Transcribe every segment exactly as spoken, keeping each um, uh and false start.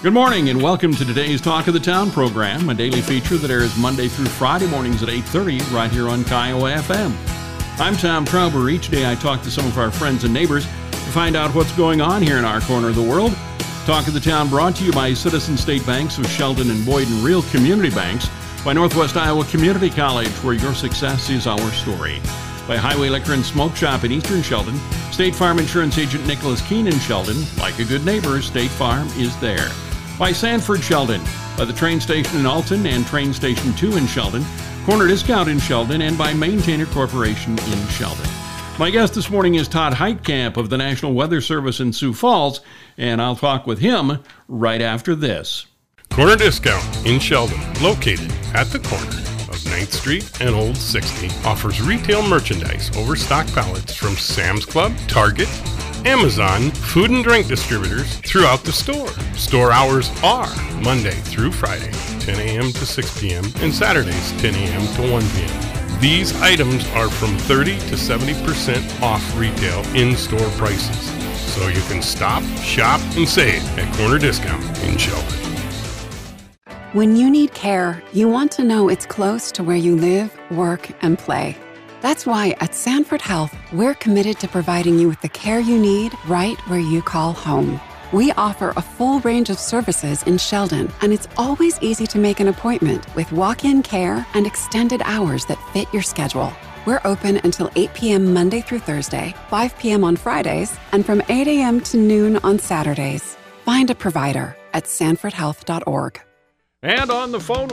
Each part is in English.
Good morning and welcome to today's Talk of the Town program, a daily feature that airs Monday through Friday mornings at eight thirty right here on Kiowa F M. I'm Tom Trauber. Each day I talk to some of our friends and neighbors to find out what's going on here in our corner of the world. Talk of the Town brought to you by Citizen State Banks of Sheldon and Boyd and Real Community Banks, by Northwest Iowa Community College, where your success is our story, by Highway Liquor and Smoke Shop in Eastern Sheldon, State Farm Insurance Agent Nicholas Keene in Sheldon. Like a good neighbor, State Farm is there. By Sanford Sheldon, by the train station in Alton and train station two in Sheldon, Corner Discount in Sheldon, and by Maintainer Corporation in Sheldon. My guest this morning is Todd Heitkamp of the National Weather Service in Sioux Falls, and I'll talk with him right after this. Corner Discount in Sheldon, located at the corner of ninth Street and Old sixty, offers retail merchandise over stock pallets from Sam's Club, Target, Amazon, food and drink distributors throughout the store. Store hours are Monday through Friday, ten a.m. to six p.m., and Saturdays, ten a.m. to one p.m. These items are from thirty to seventy percent off retail in-store prices, so you can stop, shop, and save at Corner Discount in Sheldon. When you need care, you want to know it's close to where you live, work, and play. That's why at Sanford Health, we're committed to providing you with the care you need right where you call home. We offer a full range of services in Sheldon, and it's always easy to make an appointment with walk-in care and extended hours that fit your schedule. We're open until eight p.m. Monday through Thursday, five p.m. on Fridays, and from eight a.m. to noon on Saturdays. Find a provider at sanford health dot org. And on the phone,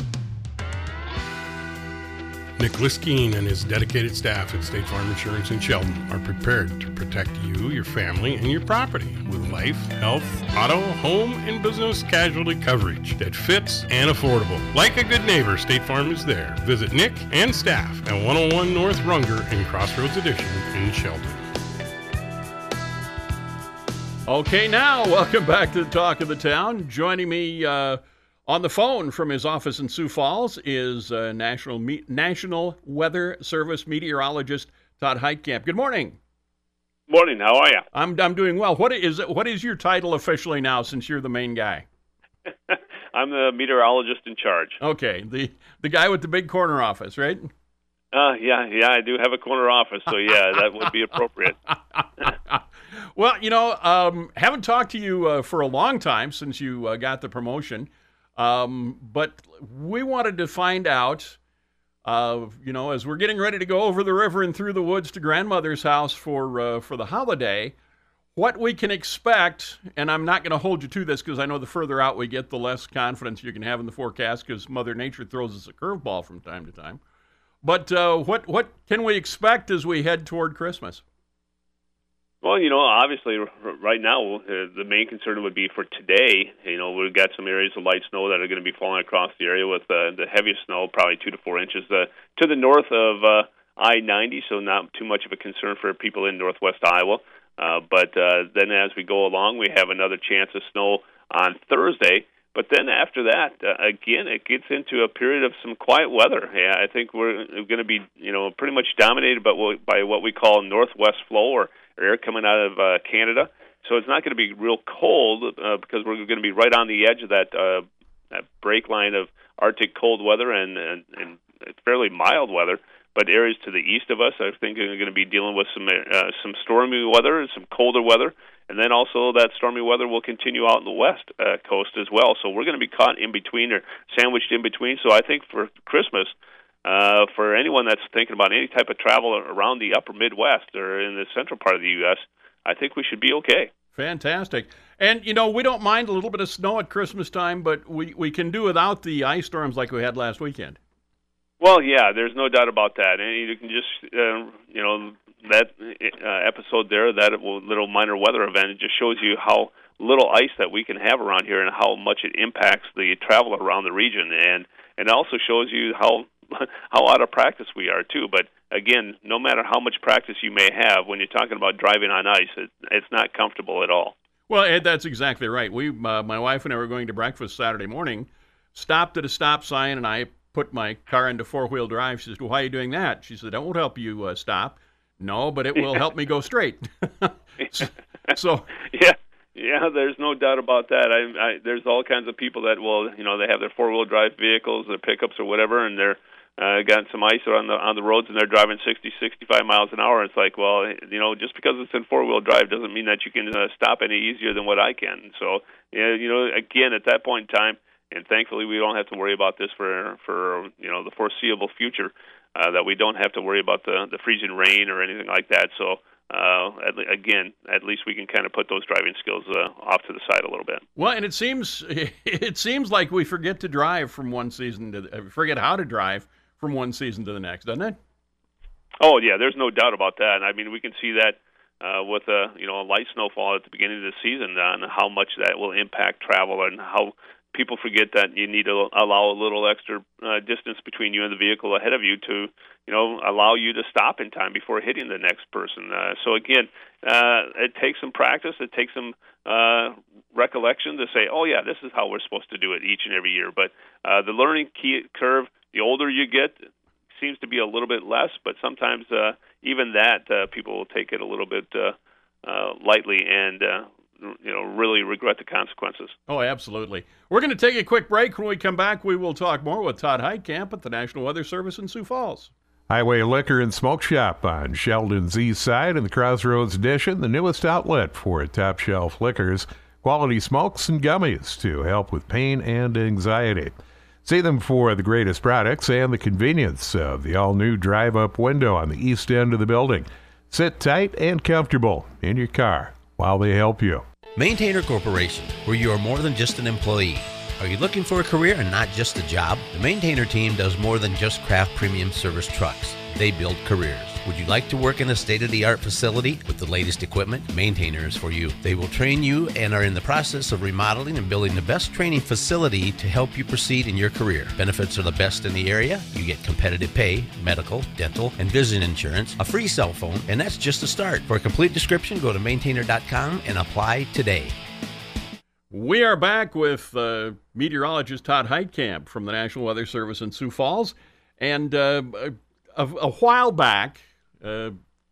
Nicholas Keene and his dedicated staff at State Farm Insurance in Sheldon are prepared to protect you, your family, and your property with life, health, auto, home, and business casualty coverage that fits and affordable. Like a good neighbor, State Farm is there. Visit Nick and staff at one oh one North Runger in Crossroads Edition in Sheldon. Okay, now, welcome back to the Talk of the Town. Joining me uh, on the phone from his office in Sioux Falls is uh, National Me- National Weather Service meteorologist Todd Heitkamp. Good morning. Morning. How are you? I'm I'm doing well. What is what is your title officially now, since you're the main guy? I'm the meteorologist in charge. Okay, the the guy with the big corner office, right? Uh, yeah, yeah, I do have a corner office, so yeah, that would be appropriate. Well, you know, um, haven't talked to you uh, for a long time since you uh, got the promotion. Um, but we wanted to find out, uh, you know, as we're getting ready to go over the river and through the woods to grandmother's house for uh, for the holiday, what we can expect. And I'm not going to hold you to this because I know the further out we get, the less confidence you can have in the forecast, because Mother Nature throws us a curveball from time to time. But uh, what what can we expect as we head toward Christmas? Well, you know, obviously, right now, uh, the main concern would be for today. You know, we've got some areas of light snow that are going to be falling across the area, with uh, the heaviest snow, probably two to four inches, uh, to the north of uh, I ninety, so not too much of a concern for people in northwest Iowa. Uh, but uh, then as we go along, we have another chance of snow on Thursday. But then after that, uh, again, it gets into a period of some quiet weather. Yeah, I think we're going to be, you know, pretty much dominated by what, by what we call northwest flow, or air coming out of uh, Canada. So it's not going to be real cold uh, because we're going to be right on the edge of that, uh, that break line of Arctic cold weather and, and, and fairly mild weather. But areas to the east of us, I think, are going to be dealing with some uh, some stormy weather and some colder weather. And then also that stormy weather will continue out in the west uh, coast as well. So we're going to be caught in between, or sandwiched in between. So I think for Christmas, uh, for anyone that's thinking about any type of travel around the upper Midwest or in the central part of the U S, I think we should be okay. Fantastic. And, you know, we don't mind a little bit of snow at Christmas time, but we, we can do without the ice storms like we had last weekend. Well, yeah, there's no doubt about that. And you can just, uh, you know, that uh, episode there, that little minor weather event, it just shows you how little ice that we can have around here and how much it impacts the travel around the region. And, and it also shows you how how out of practice we are, too. But, again, no matter how much practice you may have, when you're talking about driving on ice, it, it's not comfortable at all. Well, Ed, that's exactly right. We, uh, my wife and I were going to breakfast Saturday morning, stopped at a stop sign, and I put my car into four-wheel drive. She said, well, why are you doing that? She said, that won't help you uh, stop. No, but it will help me go straight. so, yeah. Yeah, there's no doubt about that. I, I, there's all kinds of people that will, you know, they have their four-wheel drive vehicles, their pickups or whatever, and they're uh, got some ice on the on the roads, and they're driving sixty, sixty-five miles an hour. It's like, well, you know, just because it's in four-wheel drive doesn't mean that you can uh, stop any easier than what I can. So, yeah, you know, again, at that point in time, and thankfully we don't have to worry about this for for you know the foreseeable future. Uh, that we don't have to worry about the the freezing rain or anything like that. So. Uh, at, again, at least we can kind of put those driving skills uh, off to the side a little bit. Well, and it seems it seems like we forget to drive from one season to the, forget how to drive from one season to the next, doesn't it? Oh yeah, there's no doubt about that. I mean, we can see that uh, with a you know a light snowfall at the beginning of the season on how much that will impact travel and how people forget that you need to allow a little extra uh, distance between you and the vehicle ahead of you to, you know, allow you to stop in time before hitting the next person. Uh, so again, uh, it takes some practice. It takes some uh, recollection to say, oh yeah, this is how we're supposed to do it each and every year. But uh, the learning key curve, the older you get, seems to be a little bit less. But sometimes uh, even that, uh, people will take it a little bit uh, uh, lightly and uh, you know, really regret the consequences. Oh, absolutely. We're going to take a quick break. When we come back, we will talk more with Todd Heitkamp at the National Weather Service in Sioux Falls. Highway Liquor and Smoke Shop on Sheldon's East Side in the Crossroads Edition, the newest outlet for top shelf liquors, quality smokes and gummies to help with pain and anxiety. See them for the greatest products and the convenience of the all-new drive-up window on the east end of the building. Sit tight and comfortable in your car while they help you. Maintainer Corporation, where you are more than just an employee. Are you looking for a career and not just a job? The Maintainer team does more than just craft premium service trucks. They build careers. Would you like to work in a state-of-the-art facility with the latest equipment? Maintainer is for you. They will train you and are in the process of remodeling and building the best training facility to help you proceed in your career. Benefits are the best in the area. You get competitive pay, medical, dental, and vision insurance, a free cell phone, and that's just a start. For a complete description, go to maintainer dot com and apply today. We are back with uh, meteorologist Todd Heitkamp from the National Weather Service in Sioux Falls. And uh, a, a while back, uh,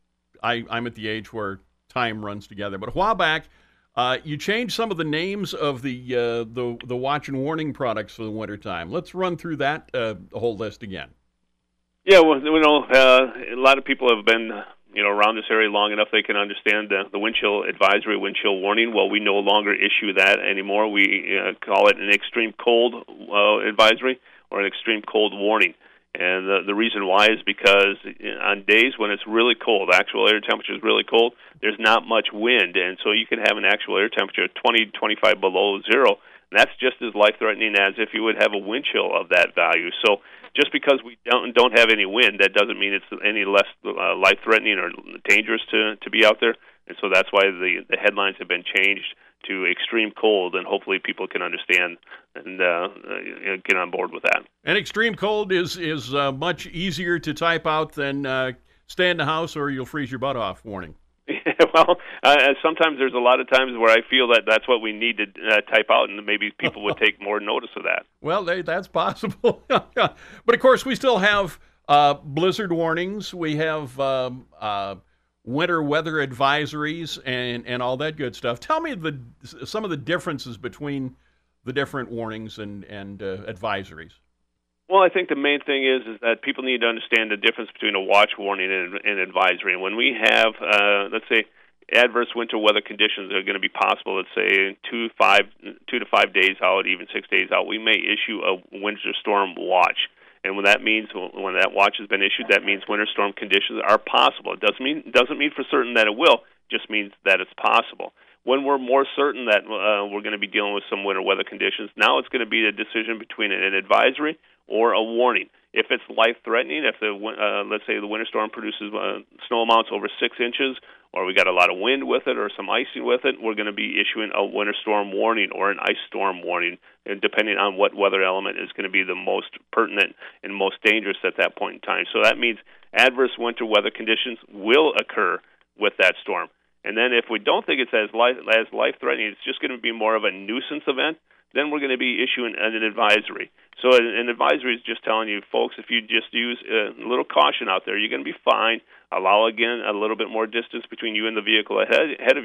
I, I'm at the age where time runs together, but a while back, uh, you changed some of the names of the, uh, the the watch and warning products for the wintertime. Let's run through that uh, whole list again. Yeah, well, you know, uh, a lot of people have been you know, around this area long enough they can understand the, the wind chill advisory, wind chill warning. Well, we no longer issue that anymore. We uh, call it an extreme cold uh, advisory or an extreme cold warning. And the, the reason why is because on days when it's really cold, actual air temperature is really cold, there's not much wind, and so you can have an actual air temperature of twenty, twenty-five below zero. And that's just as life-threatening as if you would have a wind chill of that value. So just because we don't don't have any wind, that doesn't mean it's any less uh, life-threatening or dangerous to, to be out there. And so that's why the, the headlines have been changed to extreme cold, and hopefully people can understand and uh, get on board with that. And extreme cold is, is uh, much easier to type out than uh, stay in the house or you'll freeze your butt off warning. Well, uh, sometimes there's a lot of times where I feel that that's what we need to uh, type out, and maybe people would take more notice of that. Well, they, that's possible. But, of course, we still have uh, blizzard warnings. We have um, uh, winter weather advisories and, and all that good stuff. Tell me the some of the differences between the different warnings and, and uh, advisories. Well, I think the main thing is is that people need to understand the difference between a watch warning and an advisory. And when we have, uh, let's say, adverse winter weather conditions that are going to be possible, let's say two, five, two to five days out, even six days out, we may issue a winter storm watch. And when that means, when that watch has been issued, that means winter storm conditions are possible. It doesn't mean doesn't mean for certain that it will. It just means that it's possible. When we're more certain that uh, we're going to be dealing with some winter weather conditions, now it's going to be a decision between an advisory or a warning. If it's life-threatening, if the uh, let's say the winter storm produces uh, snow amounts over six inches, or we got a lot of wind with it, or some icing with it, we're going to be issuing a winter storm warning or an ice storm warning, and depending on what weather element is going to be the most pertinent and most dangerous at that point in time. So that means adverse winter weather conditions will occur with that storm. And then if we don't think it's as life, as life-threatening, it's just going to be more of a nuisance event, then we're going to be issuing an advisory. So an advisory is just telling you, folks, if you just use a little caution out there, you're going to be fine. Allow, again, a little bit more distance between you and the vehicle ahead, ahead of you,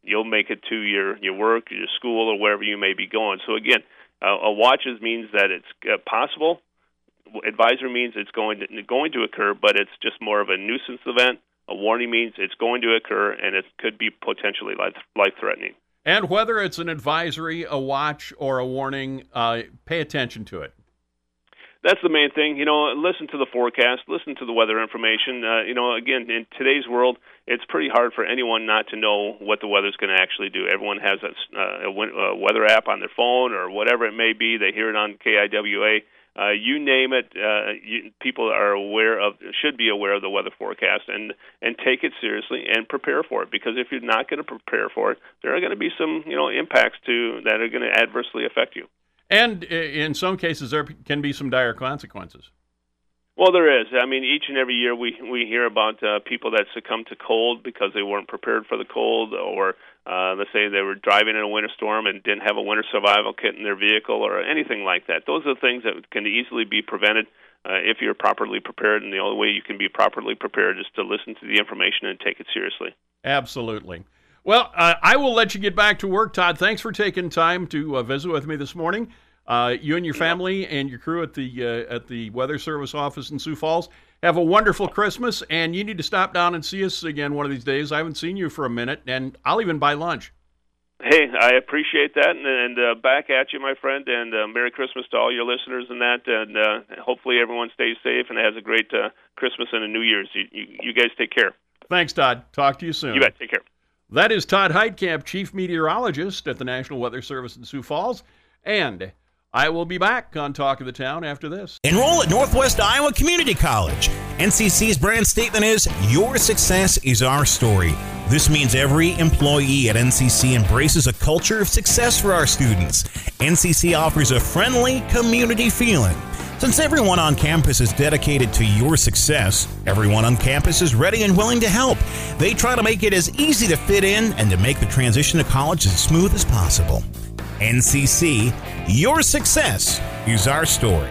you'll make it to your, your work, your school, or wherever you may be going. So again, uh, a watches means that it's uh, possible. Advisory means it's going to going to occur, but it's just more of a nuisance event. A warning means it's going to occur, and it could be potentially life, life-threatening. And whether it's an advisory, a watch, or a warning, uh, pay attention to it. That's the main thing. You know, listen to the forecast, listen to the weather information. Uh, you know, again, in today's world, it's pretty hard for anyone not to know what the weather's going to actually do. Everyone has a, uh, a weather app on their phone or whatever it may be. They hear it on K I W A. Uh, you name it, uh, you, people are aware of, should be aware of the weather forecast and, and take it seriously and prepare for it. Because if you're not going to prepare for it, there are going to be some, you know, impacts to that are going to adversely affect you. And in some cases, there can be some dire consequences. Well, there is. I mean, each and every year we we hear about uh, people that succumb to cold because they weren't prepared for the cold, or uh, let's say they were driving in a winter storm and didn't have a winter survival kit in their vehicle or anything like that. Those are things that can easily be prevented uh, if you're properly prepared, and the only way you can be properly prepared is to listen to the information and take it seriously. Absolutely. Well, uh, I will let you get back to work, Todd. Thanks for taking time to uh, visit with me this morning. Uh, you and your family and your crew at the uh, at the Weather Service office in Sioux Falls, have a wonderful Christmas, and you need to stop down and see us again one of these days. I haven't seen you for a minute, and I'll even buy lunch. Hey, I appreciate that, and, and uh, back at you, my friend, and uh, Merry Christmas to all your listeners and that, and uh, hopefully everyone stays safe and has a great uh, Christmas and a New Year's. You, you, you guys take care. Thanks, Todd. Talk to you soon. You bet. Take care. That is Todd Heitkamp, Chief Meteorologist at the National Weather Service in Sioux Falls, and I will be back on Talk of the Town after this. Enroll at Northwest Iowa Community College. N C C's brand statement is, your success is our story. This means every employee at N C C embraces a culture of success for our students. N C C offers a friendly community feeling. Since everyone on campus is dedicated to your success, everyone on campus is ready and willing to help. They try to make it as easy to fit in and to make the transition to college as smooth as possible. N C C, your success is our story.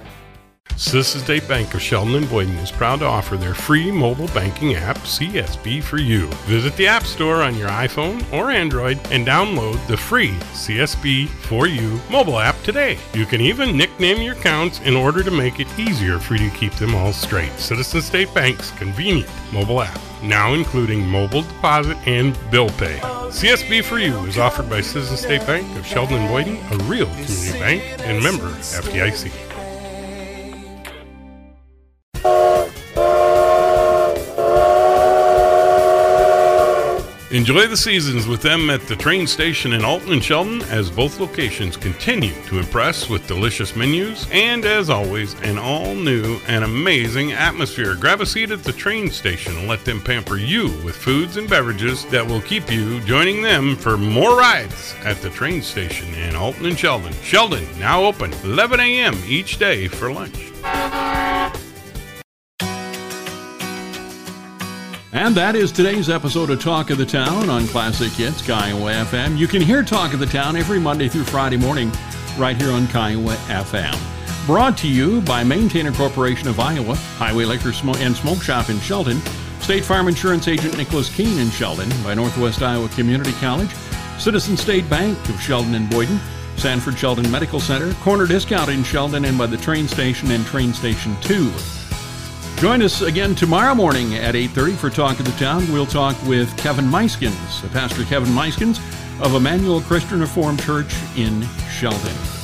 Citizens State Bank of Sheldon and Boyden is proud to offer their free mobile banking app, C S B for You. Visit the App Store on your iPhone or Android and download the free C S B for You mobile app today. You can even nickname your accounts in order to make it easier for you to keep them all straight. Citizens State Bank's convenient mobile app, now including mobile deposit and bill pay. C S B for You is offered by Citizens State Bank of Sheldon and Boyden, a real community bank, and member F D I C. Enjoy the seasons with them at the train station in Alton and Sheldon, as both locations continue to impress with delicious menus and, as always, an all-new and amazing atmosphere. Grab a seat at the train station and let them pamper you with foods and beverages that will keep you joining them for more rides at the train station in Alton and Sheldon. Sheldon, now open eleven a.m. each day for lunch. And that is today's episode of Talk of the Town on Classic Hits, Kiowa F M. You can hear Talk of the Town every Monday through Friday morning right here on Kiowa F M. Brought to you by Maintainer Corporation of Iowa, Highway Liquor and Smoke Shop in Sheldon, State Farm Insurance Agent Nicholas Keene in Sheldon, by Northwest Iowa Community College, Citizens State Bank of Sheldon and Boyden, Sanford Sheldon Medical Center, Corner Discount in Sheldon, and by the train station and Train Station two. Join us again tomorrow morning at eight thirty for Talk of the Town. We'll talk with Kevin Meiskens, Pastor Kevin Meiskens of Emmanuel Christian Reformed Church in Sheldon.